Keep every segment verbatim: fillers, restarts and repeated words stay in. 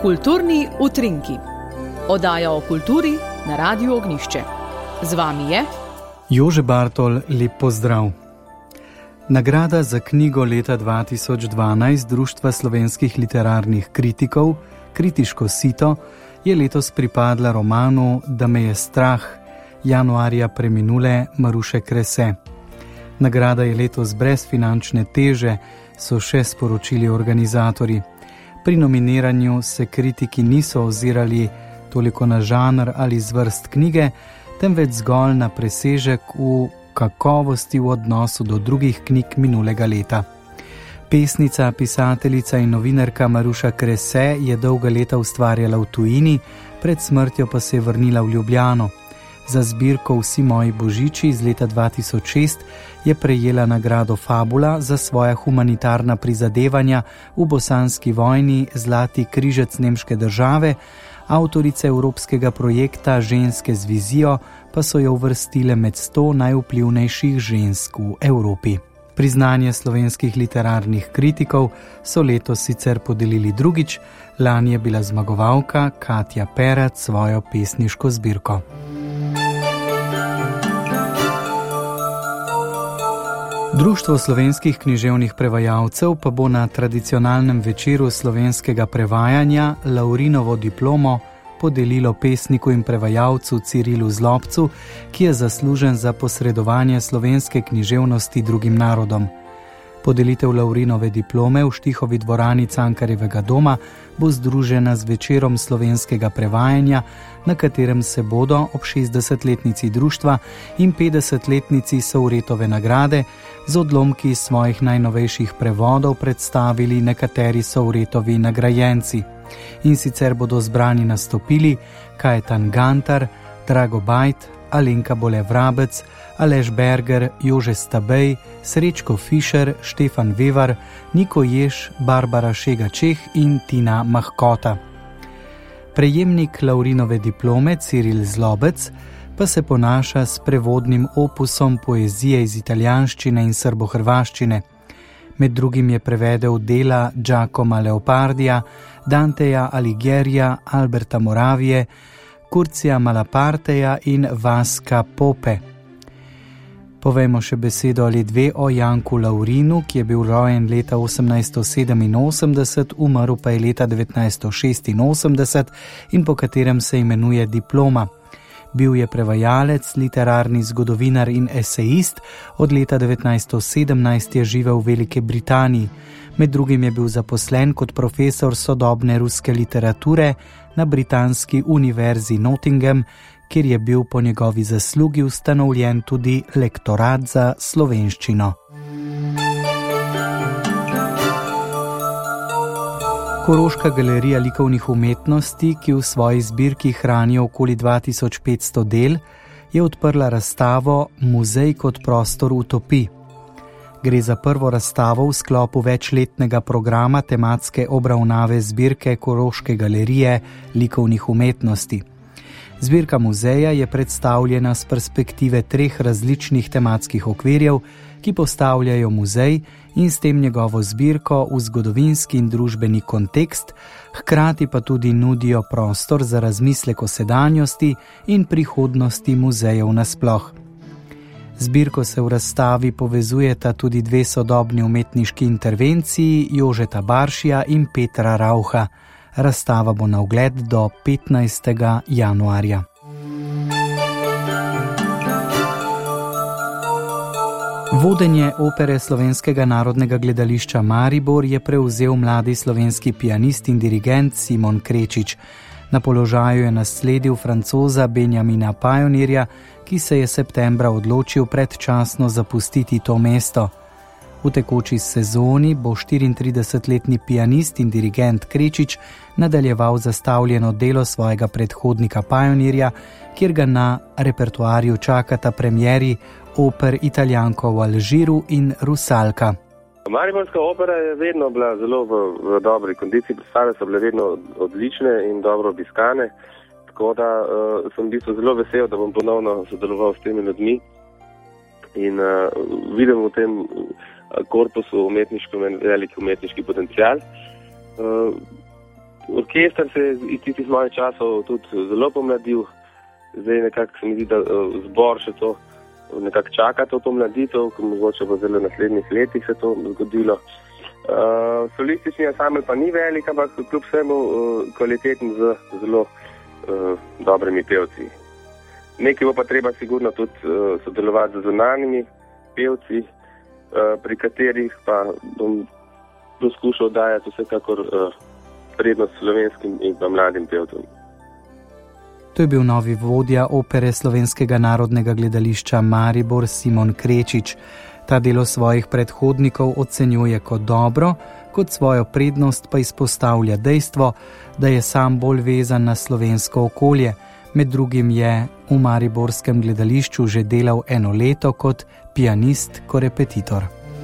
Kulturni utrinki. Oddaja o kulturi na Radiu Ognjišče. Z vami je Jože Bartol, lep pozdrav. Nagrada za knjigo leta dva tisoč dvanajst Društva slovenskih literarnih kritikov, Kritiško sito, je letos pripadla romanu Da me je strah, januarja preminule Maruše Krese. Nagrada je letos brez finančne teže, so še sporočili organizatorji. Pri nominiranju se kritiki niso ozirali toliko na žanr ali zvrst knjige, temveč zgolj na presežek v kakovosti v odnosu do drugih knjig minulega leta. Pesnica, pisateljica in novinarka Maruša Krese je dolga leta ustvarjala v tujini, pred smrtjo pa se je vrnila v Ljubljano. Za zbirko Vsi moji božiči iz leta dva tisoč šest je prejela nagrado Fabula za svoja humanitarna prizadevanja v bosanski vojni Zlati križec nemške države, avtorice evropskega projekta Ženske z vizijo pa so jo uvrstile med sto najvplivnejših žensk v Evropi. Priznanje slovenskih literarnih kritikov so letos sicer podelili drugič, lani je bila zmagovalka Katja Perac svojo pesniško zbirko. Društvo slovenskih književnih prevajalcev pa bo na tradicionalnem večeru slovenskega prevajanja Laurinovo diplomo podelilo pesniku in prevajalcu Cirilu Zlobcu, ki je zaslužen za posredovanje slovenske književnosti drugim narodom. Podelitev Laurinove diplome v Štihovi dvorani Cankarjevega doma bo združena z večerom slovenskega prevajanja, na katerem se bodo ob šestdesetletnici društva in petdesetletnici Sovretove nagrade z odlomki svojih najnovejših prevodov predstavili nekateri Sovretovi nagrajenci. In sicer bodo zbrani nastopili Kajetan Gantar, Drago Bajt, Alenka Bole-Vrabec, Aleš Berger, Jože Stabej, Srečko Fišer, Štefan Vevar, Niko Jež, Barbara Šega-Čeh in Tina Mahkota. Prejemnik Laurinove diplome Ciril Zlobec pa se ponaša s prevodnim opusom poezije iz italijanščine in srbohrvaščine. Med drugim je prevedel dela Giacoma Leopardija, Danteja Alighiera, Alberta Moravije, Curcija Malaparteja in Vaska Pope. Povejmo še besedo ali dve o Janku Laurinu, ki je bil rojen leta osemnajststo sedeminosemdeset, umrl pa je leta devetnajststo šestinosemdeset in po katerem se imenuje diploma. Bil je prevajalec, literarni zgodovinar in esejist, od leta devetnajststo sedemnajst je živel v Veliki Britaniji. Med drugim je bil zaposlen kot profesor sodobne ruske literature na britanski univerzi Nottingham, kjer je bil po njegovi zaslugi ustanovljen tudi lektorat za slovenščino. Koroška galerija likovnih umetnosti, ki v svoji zbirki hrani okoli dva tisoč petsto del, je odprla razstavo Muzej kot prostor utopij. Gre za prvo razstavo v sklopu večletnega programa tematske obravnave zbirke Koroške galerije likovnih umetnosti. Zbirka muzeja je predstavljena z perspektive treh različnih tematskih okvirjev, ki postavljajo muzej in s tem njegovo zbirko v zgodovinski in družbeni kontekst, hkrati pa tudi nudijo prostor za razmislek o sedanjosti in prihodnosti muzejev nasploh. Zbirko se v razstavi povezujeta tudi dve sodobni umetniški intervenciji Jožeta Baršija in Petra Rauha. Razstava bo na ogled do petnajstega januarja. Vodenje opere Slovenskega narodnega gledališča Maribor je prevzel mladi slovenski pianist in dirigent Simon Krečič. Na položaju je nasledil Francoza Benjamina Pionirja, ki se je septembra odločil predčasno zapustiti to mesto. V tekoči sezoni bo štiriintridesetletni pianist in dirigent Krečič nadaljeval zastavljeno delo svojega predhodnika Pionirja, kjer ga na repertoarju čakata premieri oper Italijanko v Alžiru in Rusalka. Mariborska opera je vedno bila zelo v, v dobri kondiciji, predstave so bile vedno odlične in dobro obiskane, tako da uh, sem v bistvu zelo vesel, da bom ponovno sodeloval s temi ljudmi in uh, vidim v tem korpusu umetniškem en veliki umetniški potencial. Uh, orkester se je iz tistih mojih časov tudi zelo pomladil. Zdaj nekako se mi zdi, da zbor še to nekako čaka to pomladitev, ko mogoče bo zelo v naslednjih letih se to zgodilo. Uh, solistični ansambel pa ni velik, ampak kljub vsemu uh, kvaliteten z zelo uh, dobrimi pevci. Nekaj bo pa treba sigurno tudi uh, sodelovati z zunanjimi pevci, uh, pri katerih pa bom poskušal dajati vsekakor uh, prednost slovenskim in pa mladim pevcem. To je bil novi vodja opere Slovenskega narodnega gledališča Maribor Simon Krečič. Ta delo svojih predhodnikov ocenjuje kot dobro, kot svojo prednost pa izpostavlja dejstvo, da je sam bolj vezan na slovensko okolje. Med drugim je v mariborskem gledališču že delal eno leto kot pianist, korepetitor.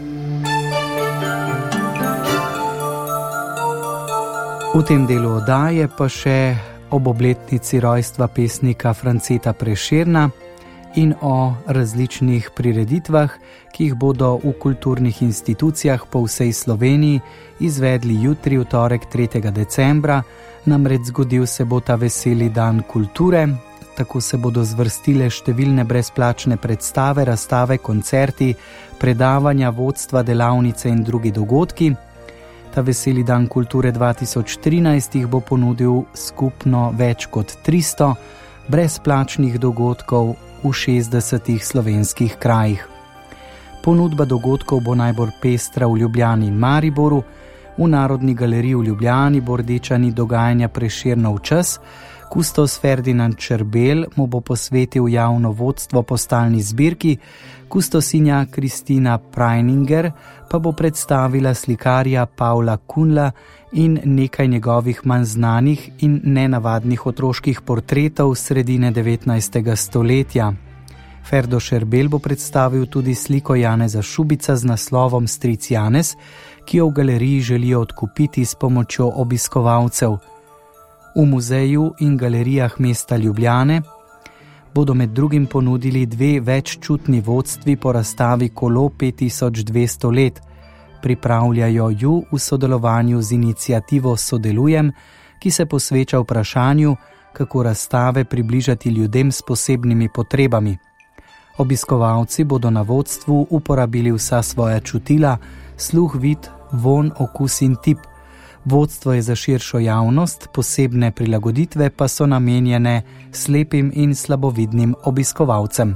V tem delu oddaje pa še ob obletnici rojstva pesnika Franceta Prešerna in o različnih prireditvah, ki jih bodo v kulturnih institucijah po vsej Sloveniji izvedli jutri, v torek tretjega decembra. Namreč zgodil se bo ta veseli dan kulture, tako se bodo zvrstile številne brezplačne predstave, razstave, koncerti, predavanja, vodstva, delavnice in drugi dogodki. Ta veseli dan kulture dva tisoč trinajst jih bo ponudil skupno več kot tristo brezplačnih dogodkov v šestdesetih slovenskih krajih. Ponudba dogodkov bo najbolj pestra v Ljubljani in Mariboru. V Narodni galeriji v Ljubljani bo rdeča nit dogajanja Prešernov čas. Kustos Ferdinand Čerbel mu bo posvetil javno vodstvo po stalni zbirki, kustosinja Kristina Preininger pa bo predstavila slikarja Pavla Kunla in nekaj njegovih manj znanih in nenavadnih otroških portretov sredine devetnajstega stoletja. Ferdo Čerbel bo predstavil tudi sliko Janeza Šubica z naslovom Stric Janez, ki jo v galeriji želijo odkupiti s pomočjo obiskovalcev. V muzeju in galerijah mesta Ljubljane bodo med drugim ponudili dve veččutni vodstvi po razstavi Kolo pet tisoč dvesto let. Pripravljajo ju v sodelovanju z iniciativo Sodelujem, ki se posveča vprašanju, kako razstave približati ljudem s posebnimi potrebami. Obiskovalci bodo na vodstvu uporabili vsa svoja čutila, sluh, vid, vonj, okus in tip. Vodstvo je za širšo javnost, posebne prilagoditve pa so namenjene slepim in slabovidnim obiskovalcem.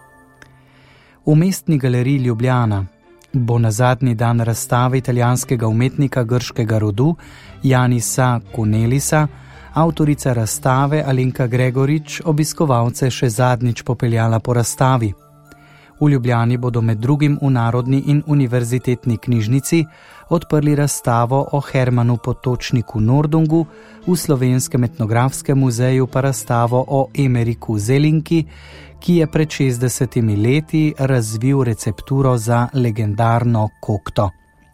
V Mestni galeriji Ljubljana bo na zadnji dan razstave italijanskega umetnika grškega rodu Janisa Kunelisa avtorica razstave Alenka Gregorič obiskovalce še zadnjič popeljala po razstavi. V Ljubljani bodo med drugim v Narodni in univerzitetni knjižnici odprli razstavo o Hermanu Potočniku Nordungu, v Slovenskem etnografskem muzeju pa razstavo o Emeriku Zelinki, ki je pred šestdesetimi leti razvil recepturo za legendarno kokto.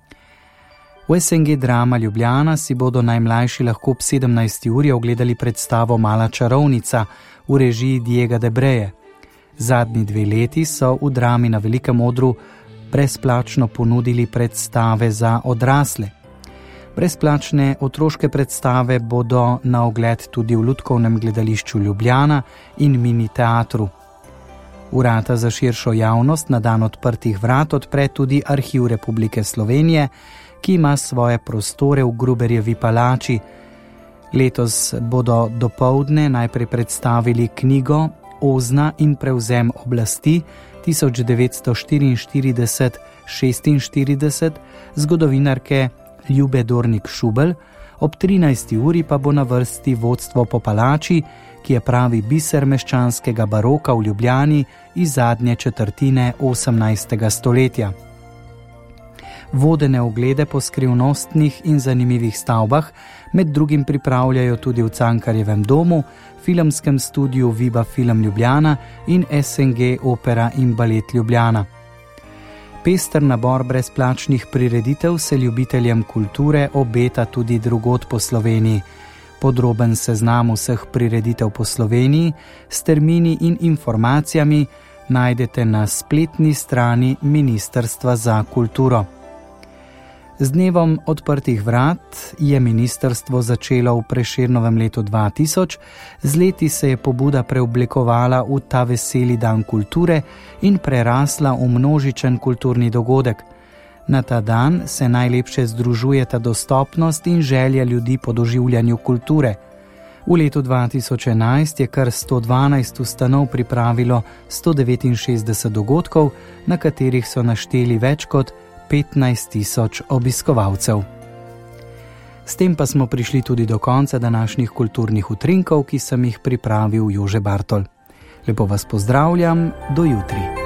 V S N G Drama Ljubljana si bodo najmlajši lahko ob sedemnajsti uri ogledali predstavo Mala čarovnica v režiji Diega Debreje. Zadnji dve leti so v Drami na velikem odru brezplačno ponudili predstave za odrasle. Brezplačne otroške predstave bodo na ogled tudi v Lutkovnem gledališču Ljubljana in mini teatru. Vrata za širšo javnost na dan odprtih vrat odpre tudi Arhiv Republike Slovenije, ki ima svoje prostore v Gruberjevi palači. Letos bodo dopoldne najprej predstavili knjigo Ozna in prevzem oblasti tisoč devetsto štiriinštirideset šestinštirideset zgodovinarke Ljube Dornik Šubel, ob trinajsti uri pa bo na vrsti vodstvo po palači, ki je pravi biser meščanskega baroka v Ljubljani iz zadnje četrtine osemnajstega stoletja. Vodene oglede po skrivnostnih in zanimivih stavbah med drugim pripravljajo tudi v Cankarjevem domu, filmskem studiu Viba Film Ljubljana in S N G Opera in Balet Ljubljana. Pester nabor brezplačnih prireditev se ljubiteljem kulture obeta tudi drugod po Sloveniji. Podroben seznam vseh prireditev po Sloveniji s termini in informacijami najdete na spletni strani Ministrstva za kulturo. Z dnevom odprtih vrat je ministrstvo začelo v Prešernovem letu dva tisoč, z leti se je pobuda preoblikovala v ta veseli dan kulture in prerasla v množičen kulturni dogodek. Na ta dan se najlepše združujeta dostopnost in želja ljudi po doživljanju kulture. V letu dva tisoč enajst je kar sto dvanajst ustanov pripravilo sto devetinšestdeset dogodkov, na katerih so našteli več kot petnajst tisoč obiskovalcev. S tem pa smo prišli tudi do konca današnjih kulturnih utrinkov, ki sem jih pripravil Jože Bartol. Lepo vas pozdravljam, do jutri.